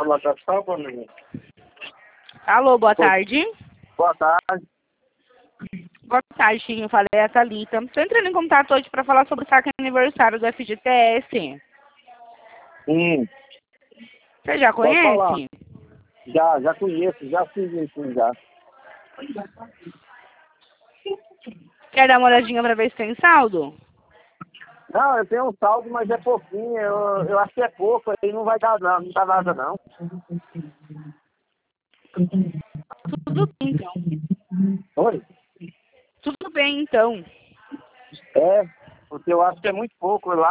Alô, tá salvo, amigo? Alô, boa tarde. Boa tarde. Boa tarde, eu falei a Thalita. Estou entrando em contato hoje para falar sobre o saque aniversário do FGTS. Sim, Você já pode falar. conhece? Já conheço, já fiz isso já. Quer dar uma olhadinha para ver se tem saldo? Não, eu tenho um saldo, mas é pouquinho. Eu acho que é pouco, aí não vai dar não, não dá nada não. Tudo bem, então. Oi? Tudo bem, então. É, porque eu acho que é muito pouco lá.